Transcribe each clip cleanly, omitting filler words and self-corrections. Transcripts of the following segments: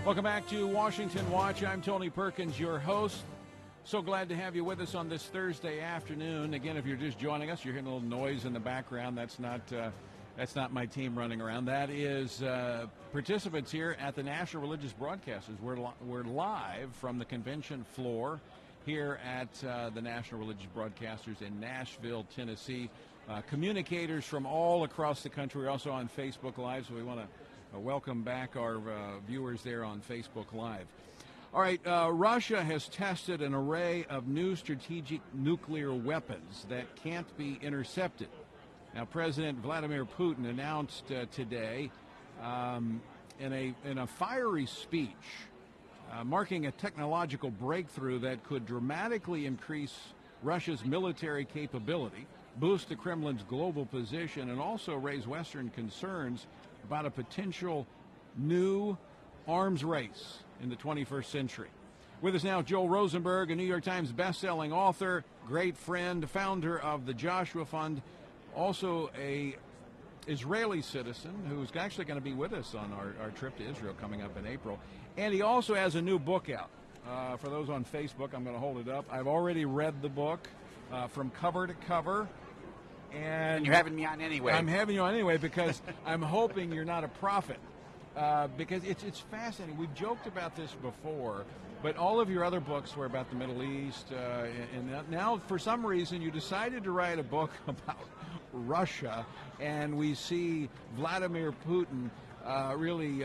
Welcome back to Washington Watch. I'm Tony Perkins, your host. So glad to have you with us on this Thursday afternoon. Again, if you're just joining us, you're hearing a little noise in the background. That's not my team running around. That is participants here at the National Religious Broadcasters. We're live from the convention floor here at the National Religious Broadcasters in Nashville, Tennessee. Communicators from all across the country. We're also on Facebook Live, so we want to welcome back our viewers there on Facebook Live. All right, Russia has tested an array of new strategic nuclear weapons that can't be intercepted. Now, President Vladimir Putin announced today in a fiery speech, marking a technological breakthrough that could dramatically increase Russia's military capability, boost the Kremlin's global position, and also raise Western concerns about a potential new arms race in the 21st century. With us now, Joel Rosenberg, a New York Times best-selling author, great friend, founder of the Joshua Fund, also a Israeli citizen who's actually going to be with us on our trip to Israel coming up in April. And he also has a new book out. For those on Facebook, I'm going to hold it up. I've already read the book from cover to cover. And you're having me on anyway. I'm having you on anyway because I'm hoping you're not a prophet. Because it's fascinating. We've joked about this before, but all of your other books were about the Middle East. And now, for some reason, you decided to write a book about Russia, and we see Vladimir Putin really,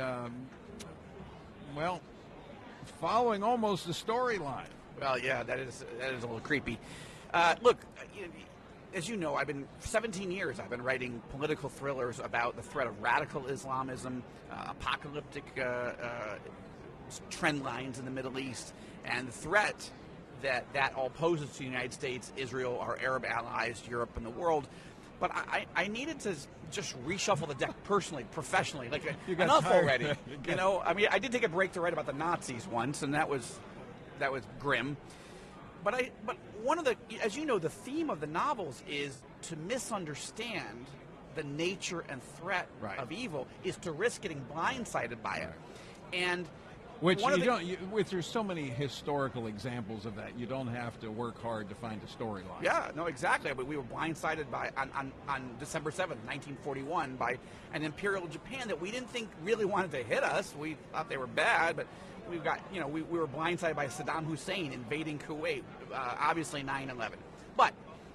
following almost the storyline. Well, yeah, that is a little creepy. Look, as you know, 17 years I've been writing political thrillers about the threat of radical Islamism, apocalyptic trend lines in the Middle East, and the threat that all poses to the United States, Israel, our Arab allies, Europe, and the world. But I needed to just reshuffle the deck personally, professionally. Like, enough already. I did take a break to write about the Nazis once, and that was grim. But one of the, as you know, the theme of the novels is to misunderstand the nature and threat of evil, is to risk getting blindsided by it. And which you don't. There's so many historical examples of that. You don't have to work hard to find a storyline. Yeah, no, exactly. But we were blindsided by on December 7th, 1941, by an imperial Japan that we didn't think really wanted to hit us. We thought they were bad, but we were blindsided by Saddam Hussein invading Kuwait. Obviously, 9/11. But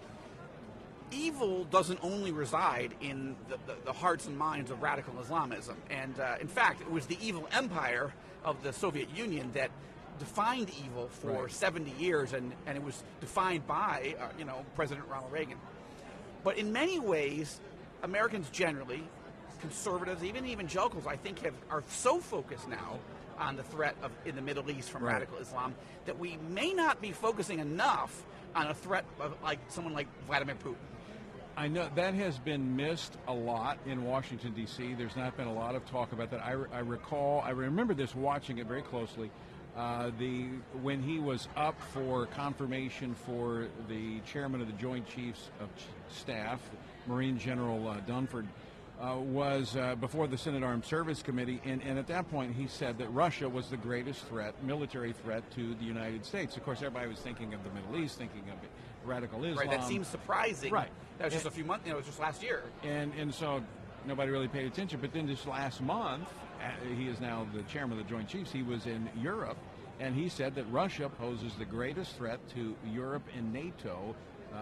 evil doesn't only reside in the hearts and minds of radical Islamism. And in fact, it was the evil empire of the Soviet Union that defined evil for 70 years, and it was defined by President Ronald Reagan. But in many ways, Americans generally, conservatives, even evangelicals, I think are so focused now on the threat in the Middle East from radical Islam that we may not be focusing enough on a threat of someone like Vladimir Putin. I know that has been missed a lot in Washington, D.C. There's not been a lot of talk about that. I remember this, watching it very closely, when he was up for confirmation for the chairman of the Joint Chiefs of Staff, Marine General Dunford, was before the Senate Armed Service Committee, and at that point he said that Russia was the greatest military threat to the United States. Of course, everybody was thinking of the Middle East, thinking of radical Islam. Right, that seems surprising. Right. That was just a few months, it was just last year. And so nobody really paid attention. But then this last month, he is now the chairman of the Joint Chiefs, he was in Europe, and he said that Russia poses the greatest threat to Europe and NATO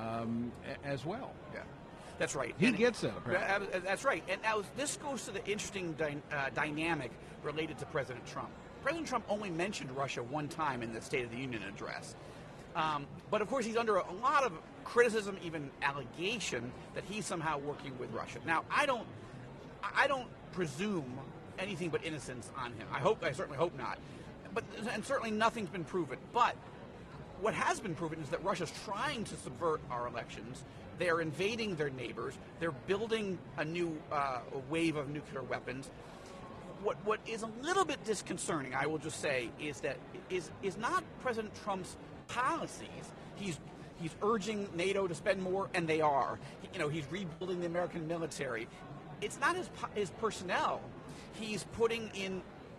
as well. Yeah. That's right. He gets that, apparently. That's right. And now this goes to the interesting dynamic related to President Trump. President Trump only mentioned Russia one time in the State of the Union address. But, of course, he's under a lot of criticism, even allegation, that he's somehow working with Russia. Now, I don't presume anything but innocence on him. I certainly hope not. And certainly nothing's been proven. But what has been proven is that Russia's trying to subvert our elections. They are invading their neighbors. They're building a new wave of nuclear weapons. What is a little bit disconcerting, I will just say, is that is not President Trump's policies. He's urging NATO to spend more, and they are. He's rebuilding the American military. It's not his personnel. He's putting in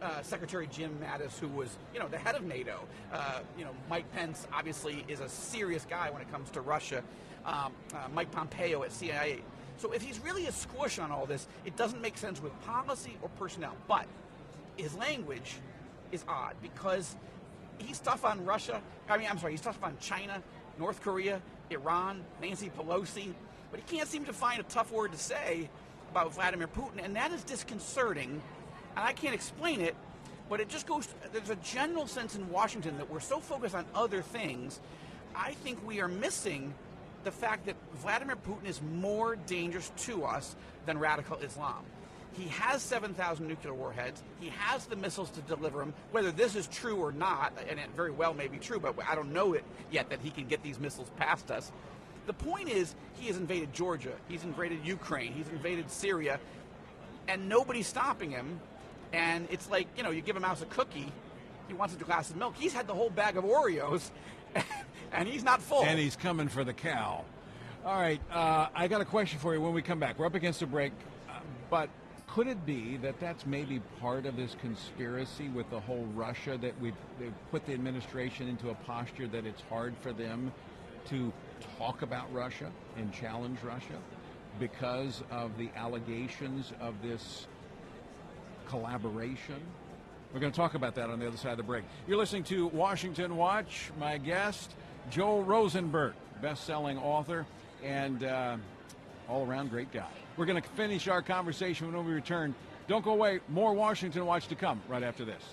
Secretary Jim Mattis, who was, the head of NATO. Mike Pence obviously is a serious guy when it comes to Russia. Mike Pompeo at CIA. So if he's really a squish on all this, it doesn't make sense with policy or personnel. But his language is odd because he's tough on Russia. He's tough on China, North Korea, Iran, Nancy Pelosi. But he can't seem to find a tough word to say about Vladimir Putin, and that is disconcerting. And I can't explain it, but it just goes, there's a general sense in Washington that we're so focused on other things. I think we are missing the fact that Vladimir Putin is more dangerous to us than radical Islam. He has 7,000 nuclear warheads. He has the missiles to deliver them. Whether this is true or not, and it very well may be true, but I don't know it yet that he can get these missiles past us. The point is, he has invaded Georgia. He's invaded Ukraine. He's invaded Syria. And nobody's stopping him. And it's like, you give a mouse a cookie, he wants a glass of milk. He's had the whole bag of Oreos, and he's not full. And he's coming for the cow. All right, I got a question for you when we come back. We're up against a break, but could it be that that's maybe part of this conspiracy with the whole Russia, that they've put the administration into a posture that it's hard for them to talk about Russia and challenge Russia because of the allegations of this collaboration? We're going to talk about that on the other side of the break. You're listening to Washington Watch. My guest, Joel Rosenberg, best-selling author and all-around great guy. We're going to finish our conversation when we return. Don't go away. More Washington Watch to come right after this.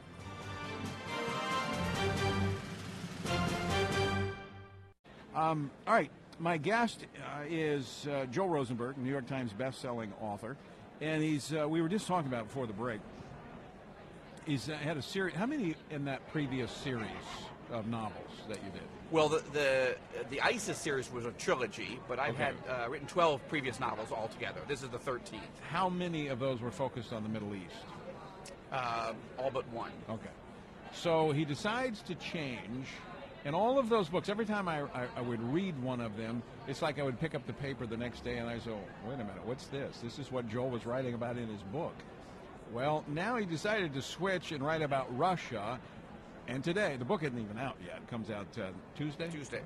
All right. My guest is Joel Rosenberg, New York Times best-selling author. And we were just talking about before the break. He's had a series. How many in that previous series of novels that you did? Well, the ISIS series was a trilogy, but I've had written 12 previous novels altogether. This is the 13th. How many of those were focused on the Middle East? All but one. Okay. So he decides to change. And all of those books, every time I would read one of them, it's like I would pick up the paper the next day and I say, oh, wait a minute, what's this? This is what Joel was writing about in his book. Well, now he decided to switch and write about Russia. And today, the book isn't even out yet. It comes out Tuesday? Tuesday.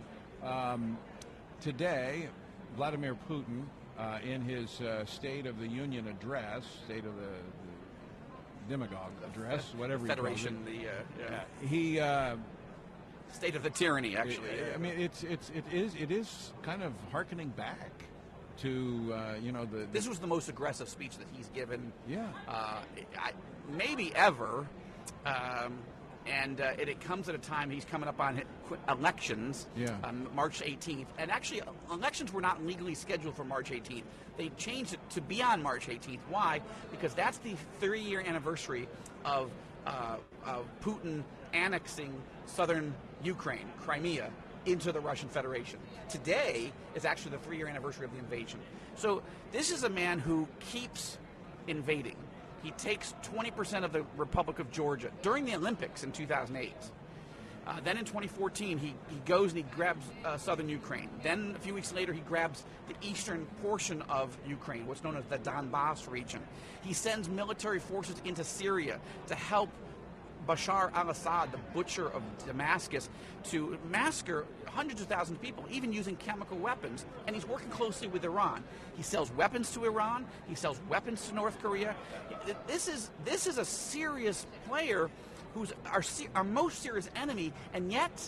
Today, Vladimir Putin, in his State of the Union address, State of the Demagogue address, whatever Federation, he calls it, he... State of the tyranny, actually. I mean, it is kind of hearkening back to the. This was the most aggressive speech that he's given. Yeah. Maybe ever, and it comes at a time he's coming up on elections. Yeah. March 18th, and actually, elections were not legally scheduled for March 18th. They changed it to be on March 18th. Why? Because that's the 3-year anniversary of Putin annexing southern Ukraine, Crimea, into the Russian Federation. Today is actually the 3-year anniversary of the invasion. So this is a man who keeps invading. He takes 20% of the Republic of Georgia during the Olympics in 2008. Then in 2014, he goes and he grabs southern Ukraine. Then a few weeks later, he grabs the eastern portion of Ukraine, what's known as the Donbass region. He sends military forces into Syria to help Bashar al-Assad, the butcher of Damascus, to massacre hundreds of thousands of people, even using chemical weapons. And he's working closely with Iran. He sells weapons to Iran. He sells weapons to North Korea. This is a serious player who's our most serious enemy, and yet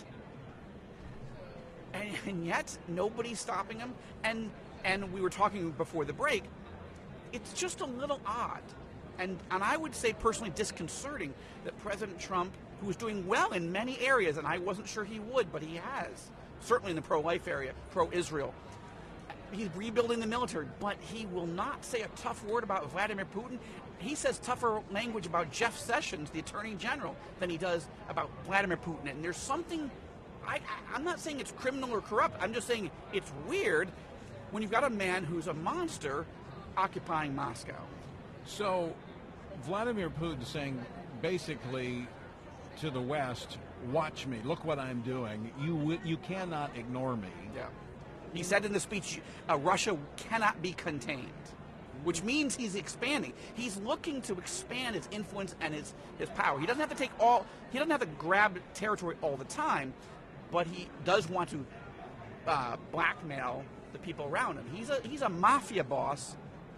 nobody's stopping him. And we were talking before the break. It's just a little odd. And I would say personally disconcerting that President Trump, who is doing well in many areas, and I wasn't sure he would, but he has, certainly in the pro-life area, pro-Israel. He's rebuilding the military, but he will not say a tough word about Vladimir Putin. He says tougher language about Jeff Sessions, the Attorney General, than he does about Vladimir Putin. And there's something, I'm not saying it's criminal or corrupt, I'm just saying it's weird when you've got a man who's a monster occupying Moscow. So Vladimir Putin saying basically to the West, watch me, look what I'm doing. You cannot ignore me. Yeah. He said in the speech, Russia cannot be contained. which means he's expanding. He's looking to expand his influence and his power. He doesn't have to grab territory all the time, but he does want to blackmail the people around him. He's a mafia boss.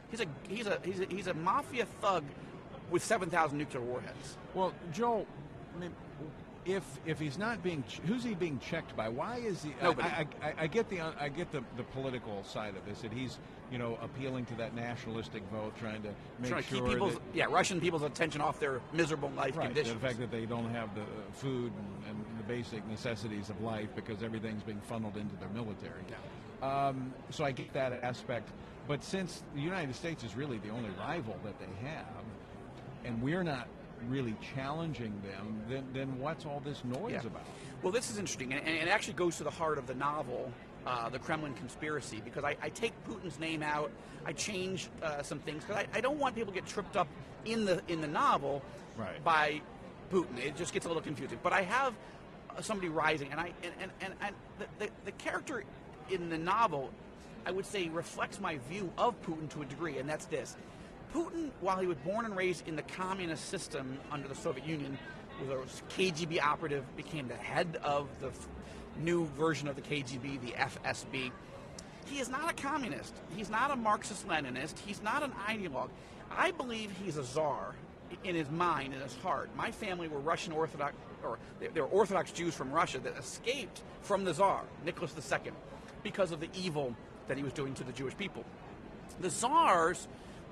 He's a mafia thug with 7,000 nuclear warheads. Well, Joel, I mean, if he's not being, who's he being checked by? Why is he? Nobody. I get the political side of this, that he's appealing to that nationalistic vote, trying to keep people's Russian people's attention off their miserable life conditions. The fact that they don't have the food and the basic necessities of life because everything's being funneled into their military. Yeah. So I get that aspect, but since the United States is really the only rival that they have, and we're not really challenging them, then what's all this noise about? Well, this is interesting, and it actually goes to the heart of the novel, The Kremlin Conspiracy, because I take Putin's name out, I change some things, because I don't want people to get tripped up in the novel by Putin. It just gets a little confusing. But I have somebody rising, and the character in the novel, I would say, reflects my view of Putin to a degree, and that's this. Putin, while he was born and raised in the communist system under the Soviet Union, was a KGB operative, became the head of the new version of the KGB, the FSB. He is not a communist. He's not a Marxist-Leninist. He's not an ideologue. I believe he's a czar in his mind, in his heart. My family were Russian Orthodox, or they were Orthodox Jews from Russia that escaped from the czar, Nicholas II, because of the evil that he was doing to the Jewish people. The czars...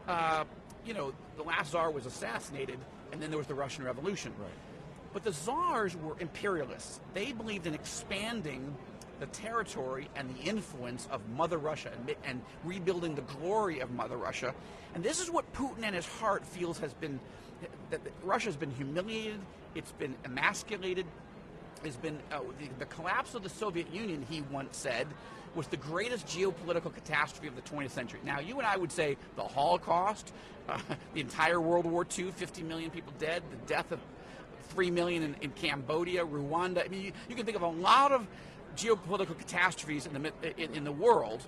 the last czar was assassinated, and then there was the Russian Revolution. Right. But the czars were imperialists. They believed in expanding the territory and the influence of Mother Russia and rebuilding the glory of Mother Russia. And this is what Putin in his heart feels that Russia has been humiliated, it's been emasculated, it's been the collapse of the Soviet Union, he once said, was the greatest geopolitical catastrophe of the 20th century. Now, you and I would say the Holocaust, the entire World War II, 50 million people dead, the death of 3 million in Cambodia, Rwanda. I mean, you can think of a lot of geopolitical catastrophes in the world.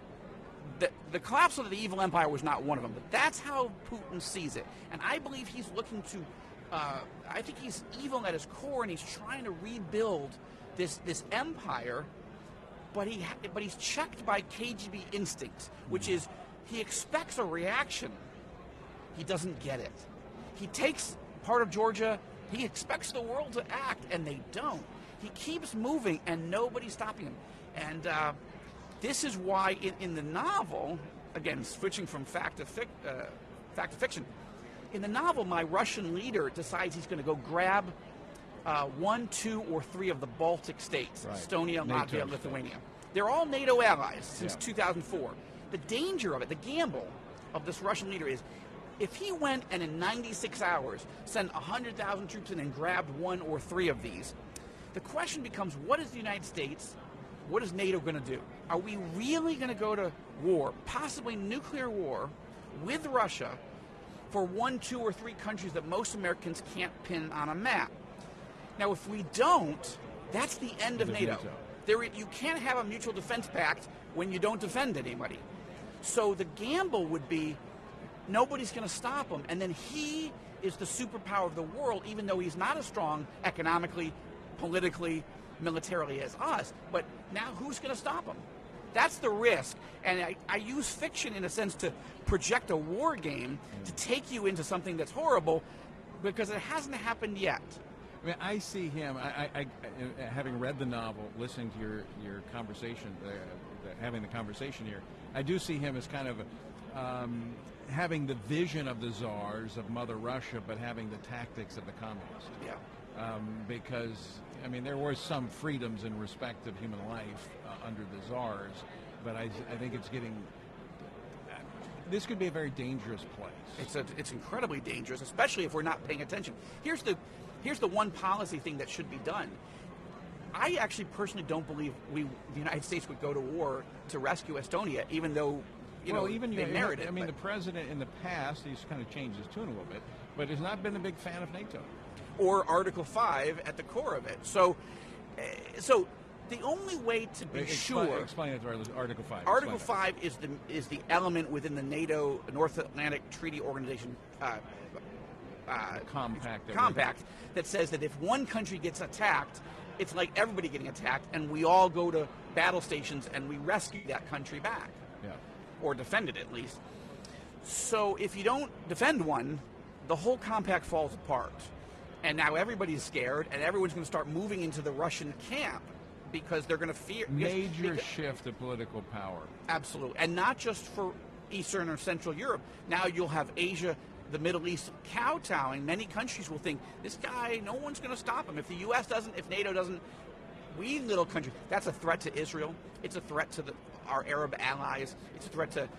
The collapse of the evil empire was not one of them, but that's how Putin sees it. And I believe he's looking to, I think he's evil at his core, and he's trying to rebuild this empire. But he's checked by KGB instinct, which is he expects a reaction. He doesn't get it. He takes part of Georgia. He expects the world to act, and they don't. He keeps moving, and nobody's stopping him. And this is why in the novel, again, switching from fact to fiction, in the novel, my Russian leader decides he's going to go grab 1, 2, or 3 of the Baltic states, Estonia, NATO, Latvia, Lithuania. They're all NATO allies since 2004. The danger of it, the gamble of this Russian leader is, if he went and in 96 hours sent 100,000 troops in and grabbed 1 or 3 of these, the question becomes, what is the United States, what is NATO going to do? Are we really going to go to war, possibly nuclear war, with Russia for 1, 2, or 3 countries that most Americans can't pin on a map? Now, if we don't, that's the end of NATO. You can't have a mutual defense pact when you don't defend anybody. So the gamble would be nobody's going to stop him, and then he is the superpower of the world, even though he's not as strong economically, politically, militarily as us. But now who's going to stop him? That's the risk. And I use fiction in a sense to project a war game to take you into something that's horrible because it hasn't happened yet. I mean, I see him, I having read the novel, listening to your conversation, having the conversation here, I do see him as kind of having the vision of the czars of Mother Russia, but having the tactics of the communists. Yeah. Because, I mean, there were some freedoms in respect of human life under the czars, but I think it's getting... This could be a very dangerous place. It's incredibly dangerous, especially if we're not paying attention. Here's the one policy thing that should be done. I actually personally don't believe the United States would go to war to rescue Estonia, even though they merit it. I mean, the president in the past, he's kind of changed his tune a little bit, but has not been a big fan of NATO. Or Article 5 at the core of it. So The only way to be sure. Explain it to Article 5. Article 5 is the element within the NATO North Atlantic Treaty Organization compact that says that if one country gets attacked, it's like everybody getting attacked, and we all go to battle stations and we rescue that country back, or defend it at least. So if you don't defend one, the whole compact falls apart, and now everybody's scared, and everyone's going to start moving into the Russian camp because they're going to fear major shift of political power. Absolutely, and not just for Eastern or Central Europe. Now you'll have Asia, the Middle East kowtowing. Many countries will think, this guy, no one's going to stop him. If the U.S. doesn't, if NATO doesn't, we little countries. That's a threat to Israel. It's a threat to our Arab allies. It's a threat to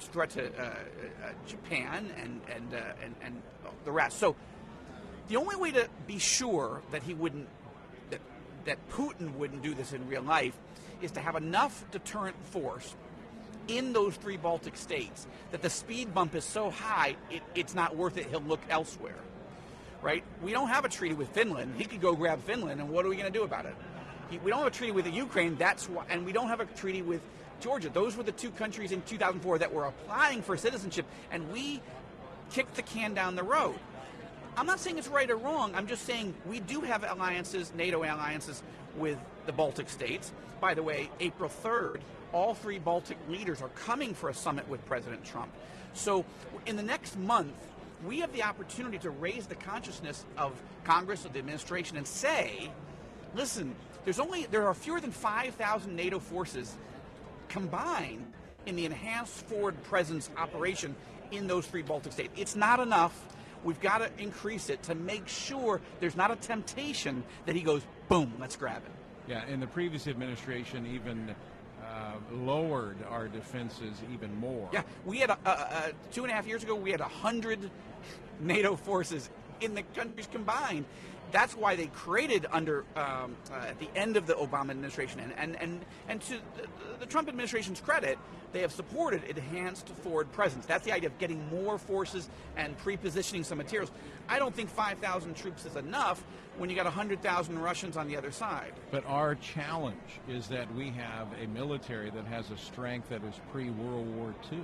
Japan and the rest. So the only way to be sure that he wouldn't, that Putin wouldn't do this in real life, is to have enough deterrent force in those 3 Baltic states that the speed bump is so high it's not worth it. He'll look elsewhere, right? We don't have a treaty with Finland. He could go grab Finland, and what are we going to do about it? We don't have a treaty with the Ukraine. That's why, and we don't have a treaty with Georgia. Those were the 2 countries in 2004 that were applying for citizenship, and we kicked the can down the road. I'm not saying it's right or wrong. I'm just saying we do have alliances, NATO alliances, with the Baltic states. By the way, April 3rd, all 3 Baltic leaders are coming for a summit with President Trump. So in the next month, we have the opportunity to raise the consciousness of Congress, of the administration, and say, listen, there are fewer than 5,000 NATO forces combined in the enhanced forward presence operation in those 3 Baltic states. It's not enough. We've got to increase it to make sure there's not a temptation that he goes, boom, let's grab it. Yeah, and the previous administration even lowered our defenses even more. Yeah, we had 2.5 years ago, we had 100 NATO forces in the countries combined. That's why they created under at the end of the Obama administration, and to the Trump administration's credit, they have supported enhanced forward presence. That's the idea of getting more forces and pre-positioning some materials. I don't think 5,000 troops is enough when you got 100,000 Russians on the other side. But our challenge is that we have a military that has a strength that is pre-World War II.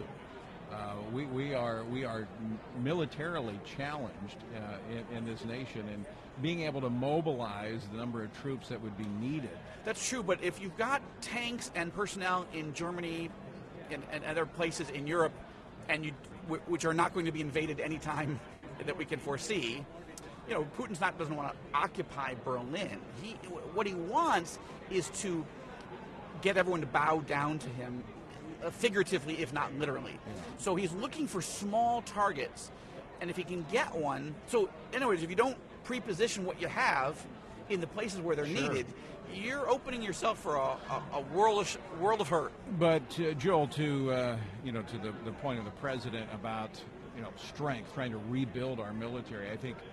We are militarily challenged in this nation, and being able to mobilize the number of troops that would be needed. That's true, but if you've got tanks and personnel in Germany and other places in Europe, and which are not going to be invaded anytime that we can foresee, you know, Putin doesn't want to occupy Berlin. What he wants is to get everyone to bow down to him, figuratively, if not literally. So he's looking for small targets, and if he can get one, so in other words, if you don't pre-position what you have in the places where they're needed, you're opening yourself for a world of hurt. But Joel, to the point of the president about strength, trying to rebuild our military, I think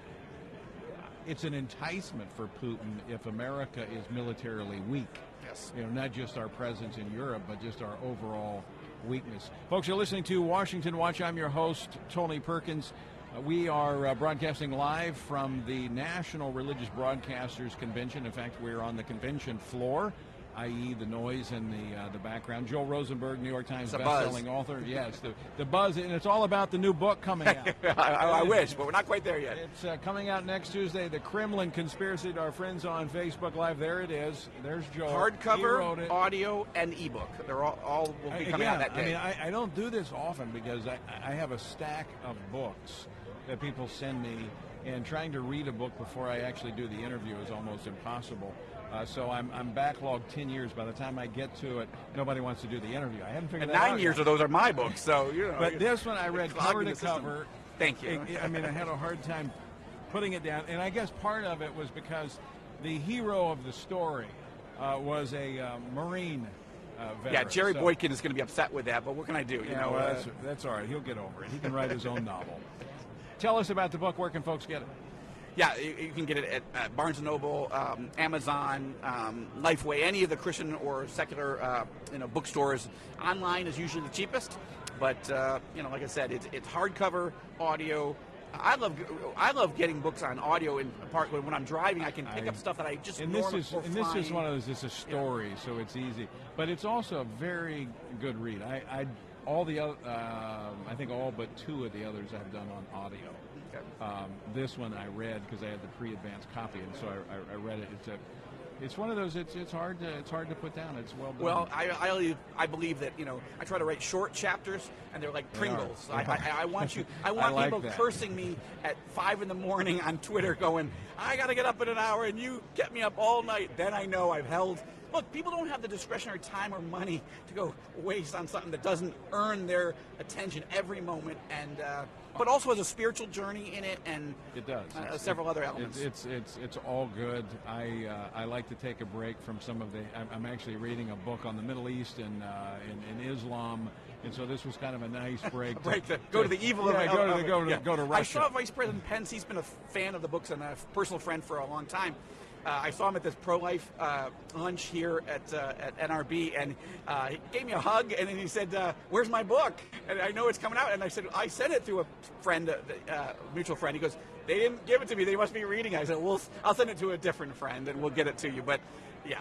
it's an enticement for Putin if America is militarily weak. Yes. Not just our presence in Europe, but just our overall weakness. Folks, you're listening to Washington Watch. I'm your host, Tony Perkins. We are broadcasting live from the National Religious Broadcasters Convention. In fact, we're on the convention floor, i.e. the noise in the background. Joel Rosenberg, New York Times best-selling author. Yes, the buzz, and it's all about the new book coming out. I wish, but we're not quite there yet. It's coming out next Tuesday, The Kremlin Conspiracy, to our friends on Facebook Live. There it is. There's Joel. Hardcover, audio, and ebook. They're all will be coming out that day. I don't do this often because I have a stack of books that people send me, and trying to read a book before I actually do the interview is almost impossible. So I'm backlogged 10 years. By the time I get to it, nobody wants to do the interview. I haven't figured that out. 9 years of those are my books, so But this one I read cover to cover. Thank you. I had a hard time putting it down, and I guess part of it was because the hero of the story was a Marine veteran. Yeah, Jerry Boykin is going to be upset with that, but what can I do? That's all right. He'll get over it. He can write his own novel. Tell us about the book. Where can folks get it? Yeah, you can get it at Barnes & Noble, Amazon, Lifeway, any of the Christian or secular bookstores. Online is usually the cheapest, but like I said, it's hardcover, audio, I love getting books on audio in part when I'm driving. I can pick up stuff that I just normally. This is one of those. It's a story, so it's easy, but it's also a very good read. All the other, I think all but two of the others I've done on audio. Okay. This one I read because I had the pre-advanced copy, and so I read it. It's one of those. It's hard to put down. It's well done. Well, I believe that I try to write short chapters, and they're like Pringles. I want people cursing me at 5 a.m. on Twitter, going, "I got to get up in an hour, and you get me up all night." Then I know I've held. Look, people don't have the discretionary time or money to go waste on something that doesn't earn their attention every moment, and but also has a spiritual journey in it, and it does several other elements. It's all good. I like to take a break from some of the. I'm actually reading a book on the Middle East and in Islam, and so this was kind of a nice break. Go to the evil of go to Russia. I saw Vice President Pence. He's been a fan of the books and a personal friend for a long time. I saw him at this pro-life lunch here at NRB, and he gave me a hug, and then he said, "Where's my book?" And I know it's coming out. And I said, "I sent it to a friend, mutual friend." He goes, "They didn't give it to me. They must be reading it." I said, I'll send it to a different friend, and we'll get it to you." But yeah,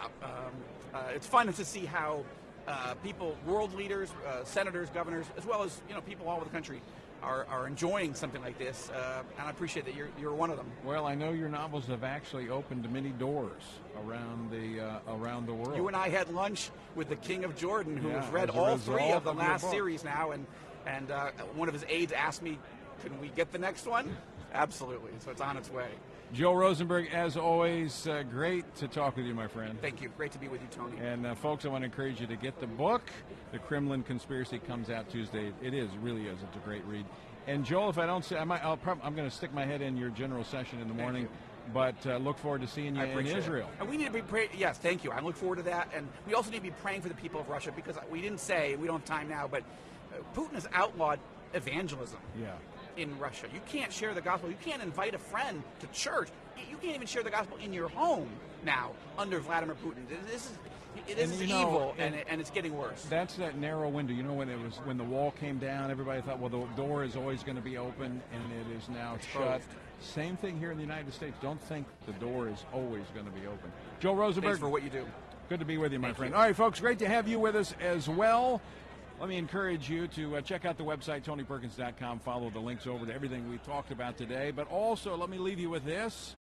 it's fun to see how people, world leaders, senators, governors, as well as people all over the country, are enjoying something like this, and I appreciate that you're one of them. Well, I know your novels have actually opened many doors around the world. You and I had lunch with the King of Jordan, who has read all 3 of the last series now, and one of his aides asked me, "Can we get the next one?" Absolutely. So it's on its way. Joe Rosenberg, as always, great to talk with you, my friend. Thank you. Great to be with you, Tony. And folks, I want to encourage you to get the book. The Kremlin Conspiracy comes out Tuesday. It really is. It's a great read. And Joel, if I don't say, I'm going to stick my head in your general session in the morning. But look forward to seeing you in Israel. And we need to be praying. Yes, thank you. I look forward to that. And we also need to be praying for the people of Russia, because we didn't say, we don't have time now, but Putin has outlawed evangelism. Yeah. In Russia, you can't share the gospel. You can't invite a friend to church. You can't even share the gospel in your home now under Vladimir Putin. It is evil, and it's getting worse. That's that narrow window. When the wall came down, everybody thought, well, the door is always going to be open, and it is now shut. Same thing here in the United States. Don't think the door is always going to be open. Joe Rosenberg, thanks for what you do. Good to be with you, my friend. All right, folks, great to have you with us as well. Let me encourage you to check out the website, TonyPerkins.com. Follow the links over to everything we talked about today. But also, let me leave you with this.